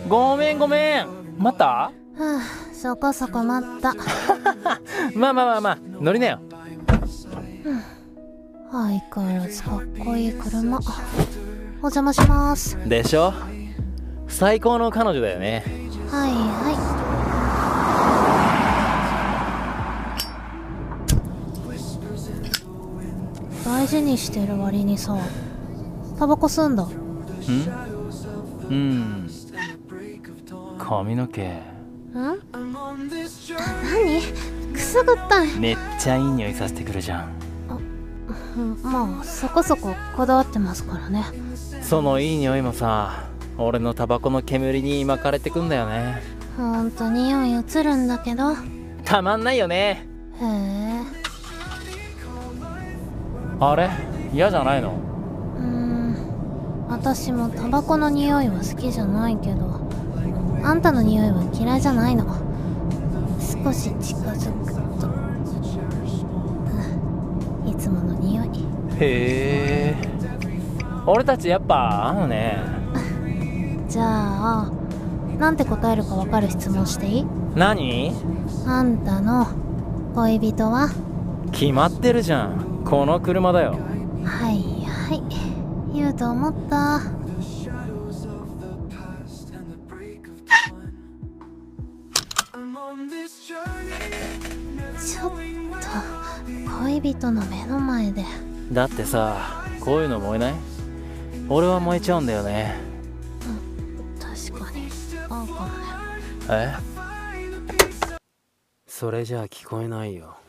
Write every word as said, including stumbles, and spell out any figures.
ごめんごめん、待った？ はあ、そこそこ待った。 まあまあまあまあ、乗りなよ。 うん、相変わらずかっこいい車。お邪魔します。 でしょ、最高の彼女だよね。 はいはい。大事にしてる割にさ、タバコ吸うんだ。ん？ うん、髪の毛。 ん？何？くすぐったい。 めっちゃいい匂いさせてくるじゃん。 まあそこそここだわってますからね。 そのいい匂いもさ、俺のタバコの煙に巻かれてくんだよね。 ほんと匂い移るんだけどたまんないよね。 へえ。 あれ、嫌じゃないの？ うーん、私もタバコの匂いは好きじゃないけど、あんたの匂いは嫌いじゃないの。少し近づくと、うん、いつもの匂い。 へえ、俺たちやっぱ合うね。 じゃあなんて答えるか分かる質問していい？ 何？ あんたの恋人は？ 決まってるじゃん、この車だよ。 はいはい、言うと思った。ちょっと恋人の目の前で。 だってさ、こういうの燃えない？俺は燃えちゃうんだよね。 うん、確かに合うかもね。 え？それじゃあ聞こえないよ。